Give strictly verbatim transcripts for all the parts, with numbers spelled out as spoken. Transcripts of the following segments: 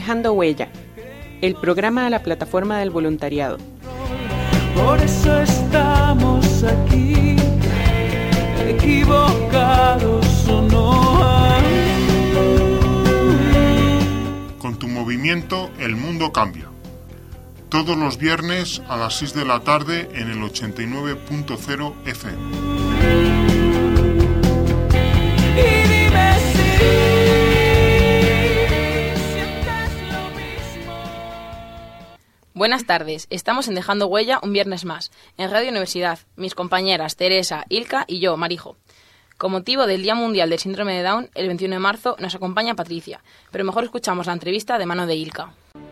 Dejando Huella, el programa de la plataforma del voluntariado. Por eso estamos aquí, equivocados o no. Con tu movimiento el mundo cambia. Todos los viernes a las seis de la tarde en el ochenta y nueve punto cero F M. Y dime si sientes lo mismo. Buenas tardes, estamos en Dejando Huella un viernes más, en Radio Universidad, mis compañeras Teresa, Ilka y yo, Marijo. Con motivo del Día Mundial del Síndrome de Down, el veintiuno de marzo, nos acompaña Patricia, pero mejor escuchamos la entrevista de mano de Ilka.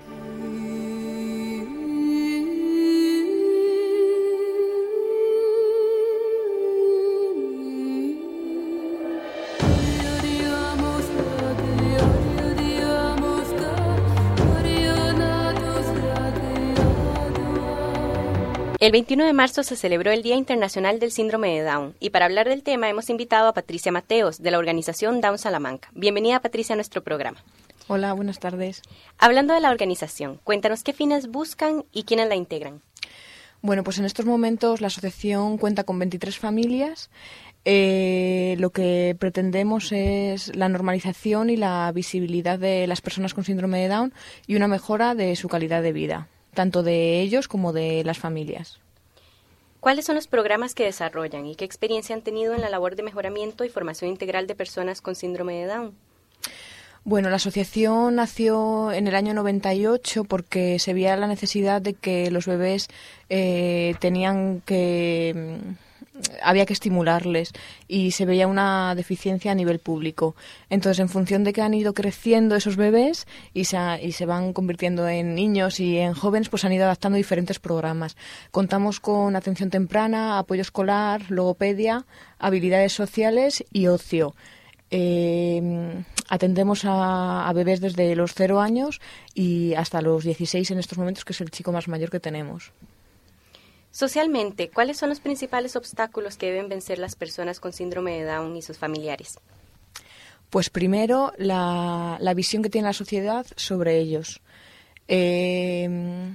El veintiuno de marzo se celebró el Día Internacional del Síndrome de Down y para hablar del tema hemos invitado a Patricia Mateos de la organización Down Salamanca. Bienvenida, Patricia, a nuestro programa. Hola, buenas tardes. Hablando de la organización, cuéntanos qué fines buscan y quiénes la integran. Bueno, pues en estos momentos la asociación cuenta con veintitrés familias. Eh, lo que pretendemos es la normalización y la visibilidad de las personas con síndrome de Down y una mejora de su calidad de vida, tanto de ellos como de las familias. ¿Cuáles son los programas que desarrollan y qué experiencia han tenido en la labor de mejoramiento y formación integral de personas con síndrome de Down? Bueno, la asociación nació en el año noventa y ocho porque se veía la necesidad de que los bebés eh, tenían que... había que estimularles y se veía una deficiencia a nivel público. Entonces, en función de que han ido creciendo esos bebés y se, y se van convirtiendo en niños y en jóvenes, pues han ido adaptando diferentes programas. Contamos con atención temprana, apoyo escolar, logopedia, habilidades sociales y ocio. Eh, atendemos a, a bebés desde los cero años y hasta los dieciséis en estos momentos, que es el chico más mayor que tenemos. Socialmente, ¿cuáles son los principales obstáculos que deben vencer las personas con síndrome de Down y sus familiares? Pues primero, la, la visión que tiene la sociedad sobre ellos. Eh,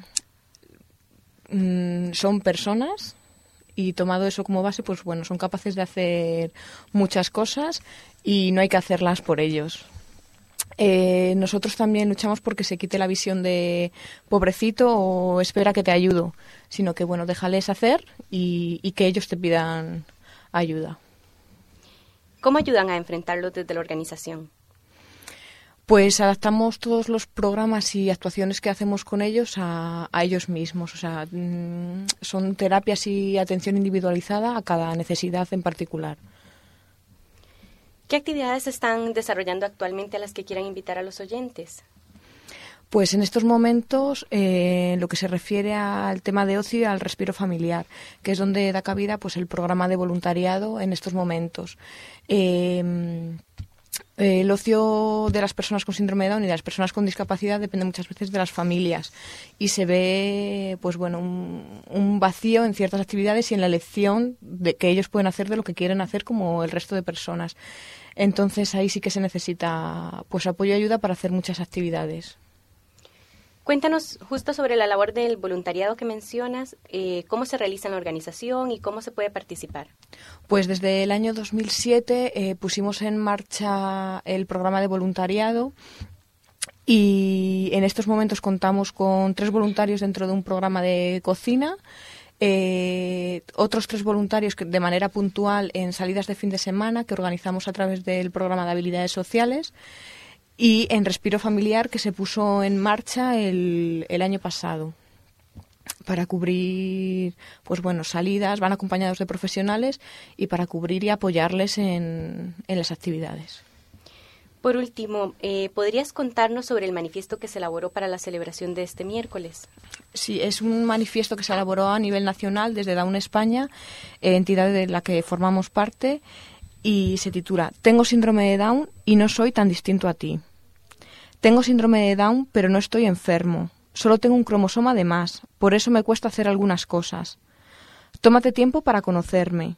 mm, son personas y tomado eso como base, pues bueno, son capaces de hacer muchas cosas y no hay que hacerlas por ellos. Eh, nosotros también luchamos porque se quite la visión de pobrecito o espera que te ayudo, sino que bueno, déjales hacer y, y que ellos te pidan ayuda. ¿Cómo ayudan a enfrentarlo desde la organización? Pues adaptamos todos los programas y actuaciones que hacemos con ellos a, a ellos mismos. O sea, mmm, son terapias y atención individualizada a cada necesidad en particular. ¿Qué actividades están desarrollando actualmente a las que quieran invitar a los oyentes? Pues en estos momentos, eh, lo que se refiere al tema de ocio y al respiro familiar, que es donde da cabida pues el programa de voluntariado en estos momentos. Eh, el ocio de las personas con síndrome de Down y de las personas con discapacidad depende muchas veces de las familias y se ve pues bueno un, un vacío en ciertas actividades y en la elección de que ellos pueden hacer de lo que quieren hacer como el resto de personas. Entonces ahí sí que se necesita pues apoyo y ayuda para hacer muchas actividades. Cuéntanos justo sobre la labor del voluntariado que mencionas, eh, cómo se realiza en la organización y cómo se puede participar. Pues desde el año dos mil siete eh, pusimos en marcha el programa de voluntariado y en estos momentos contamos con tres voluntarios dentro de un programa de cocina, eh, otros tres voluntarios que de manera puntual en salidas de fin de semana que organizamos a través del programa de habilidades sociales, y en Respiro Familiar, que se puso en marcha el, el año pasado para cubrir pues bueno salidas, van acompañados de profesionales y para cubrir y apoyarles en, en las actividades. Por último, eh, ¿podrías contarnos sobre el manifiesto que se elaboró para la celebración de este miércoles? Sí, es un manifiesto que se elaboró a nivel nacional desde Down España, eh, entidad de la que formamos parte, y se titula «Tengo síndrome de Down y no soy tan distinto a ti». Tengo síndrome de Down, pero no estoy enfermo. Solo tengo un cromosoma de más, por eso me cuesta hacer algunas cosas. Tómate tiempo para conocerme.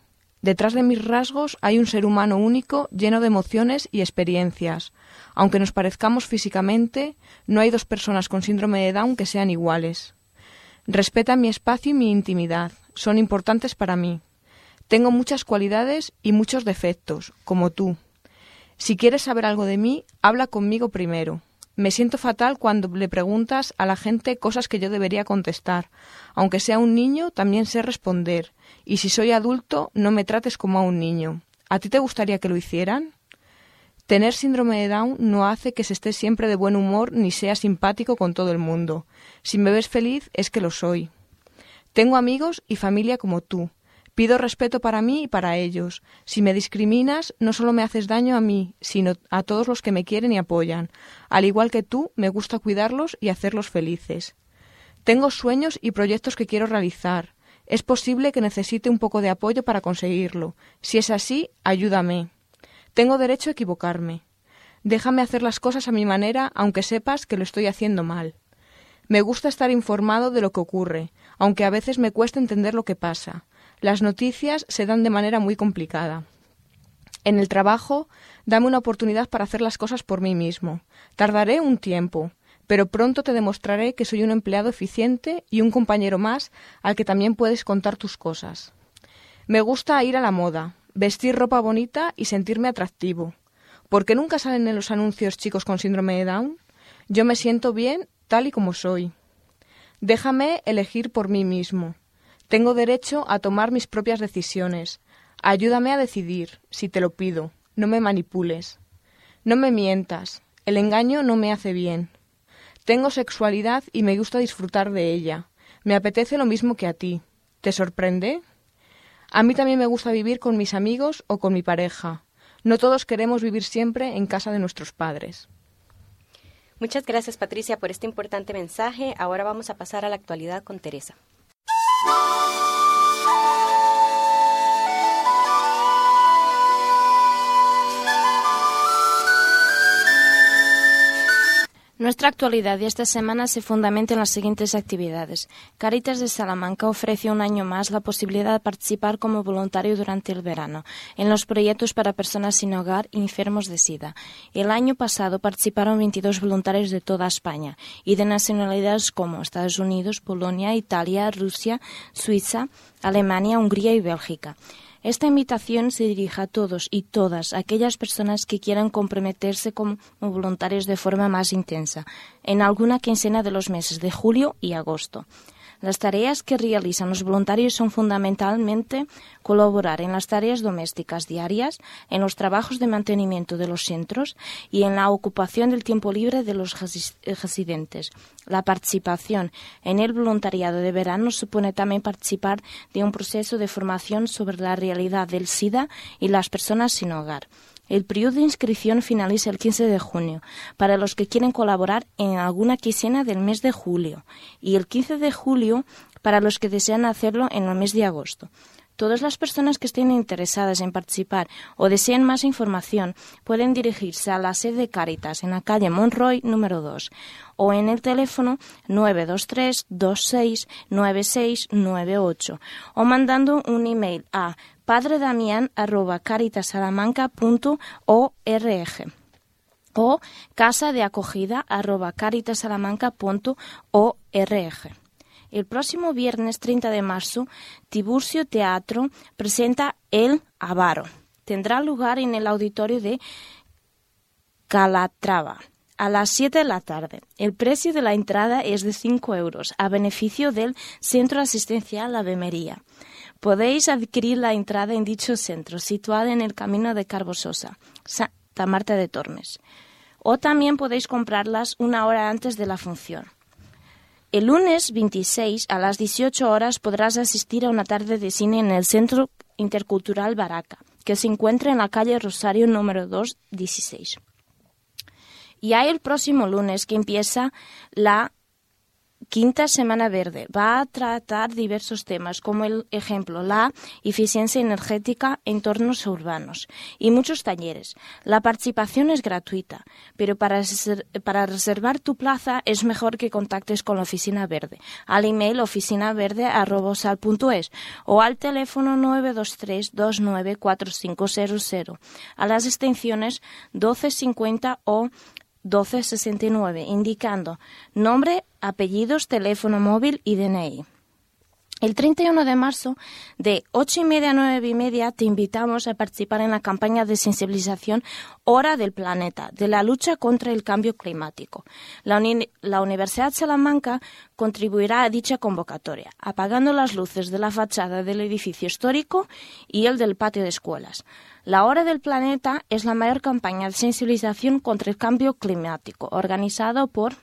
Detrás de mis rasgos hay un ser humano único, lleno de emociones y experiencias. Aunque nos parezcamos físicamente, no hay dos personas con síndrome de Down que sean iguales. Respeta mi espacio y mi intimidad. Son importantes para mí. Tengo muchas cualidades y muchos defectos, como tú. Si quieres saber algo de mí, habla conmigo primero. Me siento fatal cuando le preguntas a la gente cosas que yo debería contestar. Aunque sea un niño, también sé responder. Y si soy adulto, no me trates como a un niño. ¿A ti te gustaría que lo hicieran? Tener síndrome de Down no hace que se esté siempre de buen humor ni sea simpático con todo el mundo. Si me ves feliz, es que lo soy. Tengo amigos y familia como tú. Pido respeto para mí y para ellos. Si me discriminas, no solo me haces daño a mí, sino a todos los que me quieren y apoyan. Al igual que tú, me gusta cuidarlos y hacerlos felices. Tengo sueños y proyectos que quiero realizar. Es posible que necesite un poco de apoyo para conseguirlo. Si es así, ayúdame. Tengo derecho a equivocarme. Déjame hacer las cosas a mi manera, aunque sepas que lo estoy haciendo mal. Me gusta estar informado de lo que ocurre, aunque a veces me cuesta entender lo que pasa. Las noticias se dan de manera muy complicada. En el trabajo, dame una oportunidad para hacer las cosas por mí mismo. Tardaré un tiempo, pero pronto te demostraré que soy un empleado eficiente y un compañero más al que también puedes contar tus cosas. Me gusta ir a la moda, vestir ropa bonita y sentirme atractivo. ¿Por qué nunca salen en los anuncios chicos con síndrome de Down? Yo me siento bien tal y como soy. Déjame elegir por mí mismo. Tengo derecho a tomar mis propias decisiones. Ayúdame a decidir, si te lo pido. No me manipules. No me mientas. El engaño no me hace bien. Tengo sexualidad y me gusta disfrutar de ella. Me apetece lo mismo que a ti. ¿Te sorprende? A mí también me gusta vivir con mis amigos o con mi pareja. No todos queremos vivir siempre en casa de nuestros padres. Muchas gracias, Patricia, por este importante mensaje. Ahora vamos a pasar a la actualidad con Teresa. Nuestra actualidad de esta semana se fundamenta en las siguientes actividades. Cáritas de Salamanca ofrece un año más la posibilidad de participar como voluntario durante el verano en los proyectos para personas sin hogar y enfermos de SIDA. El año pasado participaron veintidós voluntarios de toda España y de nacionalidades como Estados Unidos, Polonia, Italia, Rusia, Suiza, Alemania, Hungría y Bélgica. Esta invitación se dirige a todos y todas aquellas personas que quieran comprometerse como voluntarios de forma más intensa en alguna quincena de los meses de julio y agosto. Las tareas que realizan los voluntarios son fundamentalmente colaborar en las tareas domésticas diarias, en los trabajos de mantenimiento de los centros y en la ocupación del tiempo libre de los residentes. La participación en el voluntariado de verano supone también participar de un proceso de formación sobre la realidad del SIDA y las personas sin hogar. El periodo de inscripción finaliza el quince de junio para los que quieren colaborar en alguna quincena del mes de julio y el quince de julio para los que desean hacerlo en el mes de agosto. Todas las personas que estén interesadas en participar o deseen más información pueden dirigirse a la sede de Cáritas en la calle Monroy número dos o en el teléfono nueve dos tres dos seis nueve seis nueve ocho o mandando un email a padredamian arroba caritasalamanca punto org o casa de acogida arroba caritasalamanca punto org. El próximo viernes treinta de marzo, Tiburcio Teatro presenta El Avaro. Tendrá lugar en el auditorio de Calatrava a las siete de la tarde. El precio de la entrada es de cinco euros, a beneficio del Centro Asistencial Ave María. Podéis adquirir la entrada en dicho centro, situado en el Camino de Carbososa, Santa Marta de Tormes. O también podéis comprarlas una hora antes de la función. El lunes veintiséis a las dieciocho horas podrás asistir a una tarde de cine en el Centro Intercultural Baraca, que se encuentra en la calle Rosario número dos dieciséis. Y hay el próximo lunes que empieza la Quinta Semana Verde va a tratar diversos temas, como el ejemplo, la eficiencia energética en entornos urbanos y muchos talleres. La participación es gratuita, pero para, para reservar tu plaza es mejor que contactes con la Oficina Verde, al email oficinaverde arroba sal punto es o al teléfono nueve dos tres dos nueve cuatro cinco cero cero, a las extensiones doce cincuenta o doce sesenta y nueve, indicando nombre, apellidos, teléfono móvil y D N I. El treinta y uno de marzo, de ocho y media a nueve y media, te invitamos a participar en la campaña de sensibilización Hora del Planeta, de la lucha contra el cambio climático. La, uni- la Universidad de Salamanca contribuirá a dicha convocatoria, apagando las luces de la fachada del edificio histórico y el del patio de escuelas. La Hora del Planeta es la mayor campaña de sensibilización contra el cambio climático, organizada por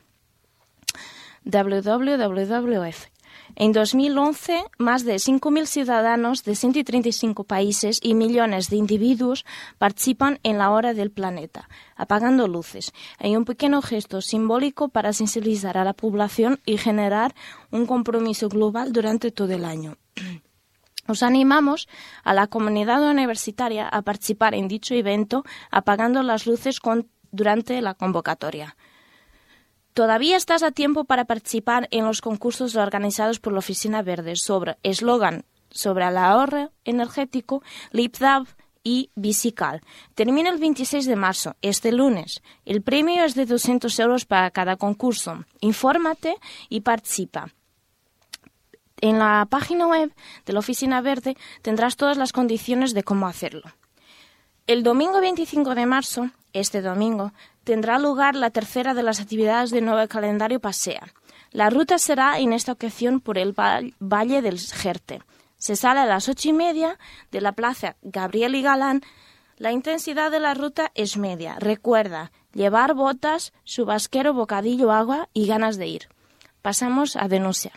W W W F. En dos mil once, más de cinco mil ciudadanos de ciento treinta y cinco países y millones de individuos participan en la Hora del Planeta, apagando luces. Hay un pequeño gesto simbólico para sensibilizar a la población y generar un compromiso global durante todo el año. Os animamos a la comunidad universitaria a participar en dicho evento apagando las luces con, durante la convocatoria. Todavía estás a tiempo para participar en los concursos organizados por la Oficina Verde sobre eslogan sobre el ahorro energético, LipDAB y Bicical. Termina el veintiséis de marzo, este lunes. El premio es de doscientos euros para cada concurso. Infórmate y participa. En la página web de la Oficina Verde tendrás todas las condiciones de cómo hacerlo. El domingo veinticinco de marzo, este domingo, tendrá lugar la tercera de las actividades del nuevo calendario Pasea. La ruta será en esta ocasión por el Valle del Jerte. Se sale a las ocho y media de la plaza Gabriel y Galán. La intensidad de la ruta es media. Recuerda, llevar botas, chubasquero, bocadillo, agua y ganas de ir. Pasamos a denunciar.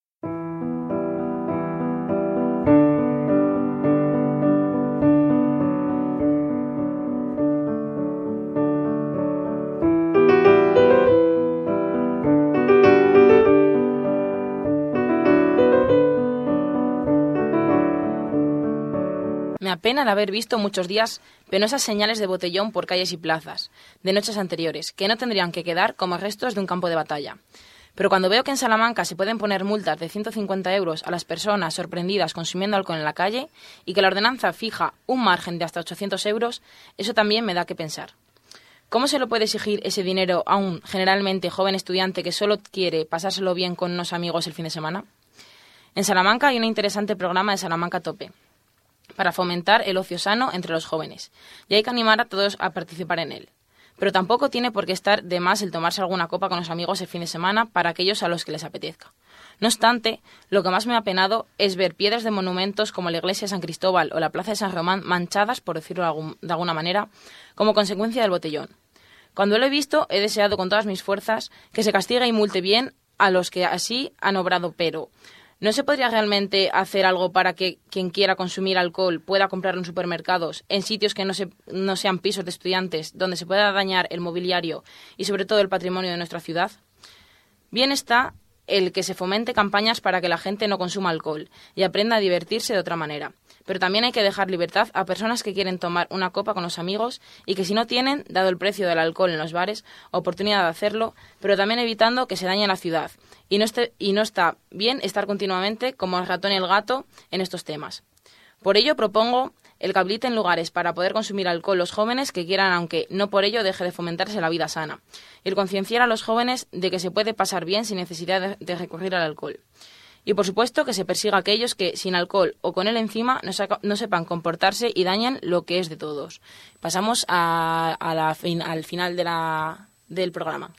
Me apena el haber visto muchos días penosas señales de botellón por calles y plazas, de noches anteriores, que no tendrían que quedar como restos de un campo de batalla. Pero cuando veo que en Salamanca se pueden poner multas de ciento cincuenta euros a las personas sorprendidas consumiendo alcohol en la calle y que la ordenanza fija un margen de hasta ochocientos euros, eso también me da que pensar. ¿Cómo se le puede exigir ese dinero a un generalmente joven estudiante que solo quiere pasárselo bien con unos amigos el fin de semana? En Salamanca hay un interesante programa de Salamanca Tope para fomentar el ocio sano entre los jóvenes, y hay que animar a todos a participar en él. Pero tampoco tiene por qué estar de más el tomarse alguna copa con los amigos el fin de semana para aquellos a los que les apetezca. No obstante, lo que más me ha penado es ver piedras de monumentos como la iglesia de San Cristóbal o la plaza de San Román manchadas, por decirlo de, algún, de alguna manera, como consecuencia del botellón. Cuando lo he visto, he deseado con todas mis fuerzas que se castigue y multe bien a los que así han obrado, pero ¿no se podría realmente hacer algo para que quien quiera consumir alcohol pueda comprarlo en supermercados, en sitios que no, se, no sean pisos de estudiantes, donde se pueda dañar el mobiliario y sobre todo el patrimonio de nuestra ciudad? Bien está el que se fomente campañas para que la gente no consuma alcohol y aprenda a divertirse de otra manera. Pero también hay que dejar libertad a personas que quieren tomar una copa con los amigos y que si no tienen, dado el precio del alcohol en los bares, oportunidad de hacerlo, pero también evitando que se dañe la ciudad. Y no, esté, y no está bien estar continuamente como el ratón y el gato en estos temas. Por ello propongo el que habiliten lugares para poder consumir alcohol los jóvenes que quieran, aunque no por ello deje de fomentarse la vida sana. Y el concienciar a los jóvenes de que se puede pasar bien sin necesidad de, de recurrir al alcohol. Y por supuesto que se persiga a aquellos que sin alcohol o con él encima no, saca, no sepan comportarse y dañan lo que es de todos. Pasamos a, a la fin, al final de la, del programa.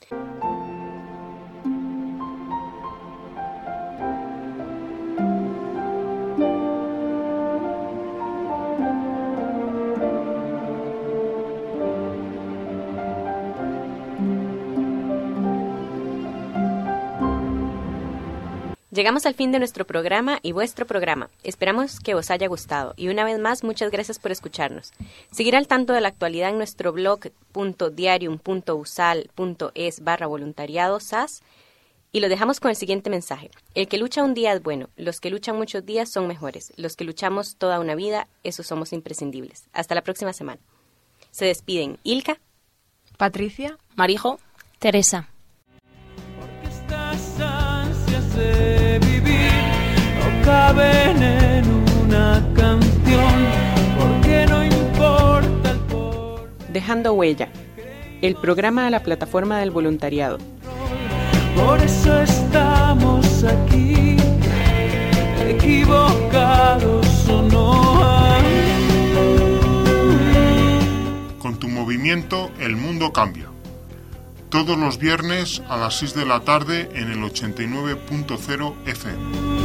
Llegamos al fin de nuestro programa y vuestro programa. Esperamos que os haya gustado y una vez más muchas gracias por escucharnos. Seguir al tanto de la actualidad en nuestro blog punto diarium punto usal punto es barra voluntariado sas Y lo dejamos con el siguiente mensaje. El que lucha un día es bueno, los que luchan muchos días son mejores, los que luchamos toda una vida, esos somos imprescindibles. Hasta la próxima semana. Se despiden Ilka, Patricia, Marijo, Teresa. Porque estas ansias de vivir no caben en una canción, porque no importa el por. Dejando huella, el programa de la plataforma del voluntariado. Por eso estamos aquí, equivocados o no. Con tu movimiento el mundo cambia. Todos los viernes a las seis de la tarde en el ochenta y nueve punto cero F M.